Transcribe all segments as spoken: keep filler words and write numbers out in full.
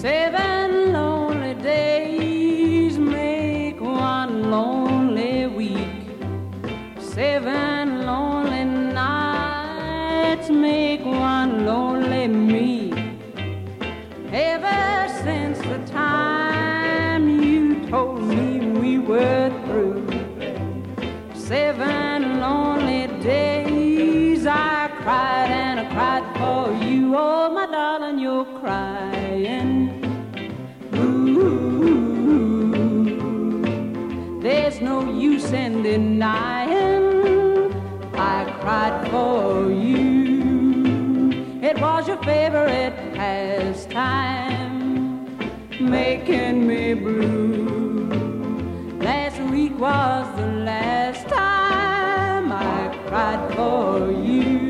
Seven lonely days make one lonely week. Seven lonely nights make one lonely me. Ever since the time you told me we were through, seven lonely days I cried and I cried for you. Oh, my darling, you're crying. Ooh, there's no use in denying I cried for you. It was your favorite pastime, making me blue. Last week was the last time I cried for you.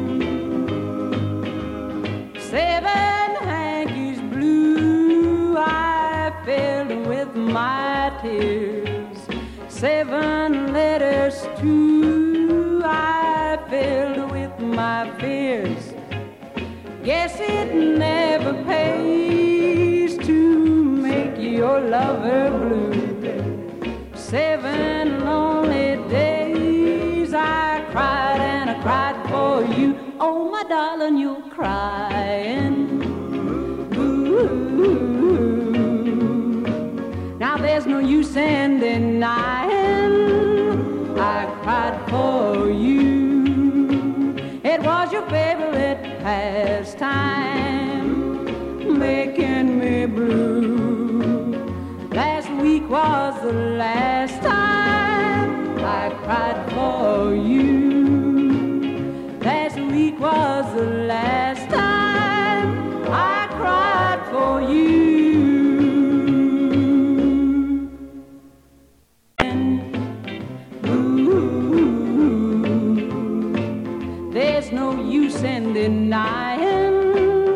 Seven hankies blue I filled with my tears. Seven letters too I filled with my fears. Guess it never pays to make your lover blue. Seven lonely days I cried and I cried for you. Oh, my darling, you're crying. Ooh, now there's no use in denying I cried for you. It was your favorite pastime, making me blue. Last week was the last time I cried for you. Last week was the last time I cried for you. Ooh, there's no use in denying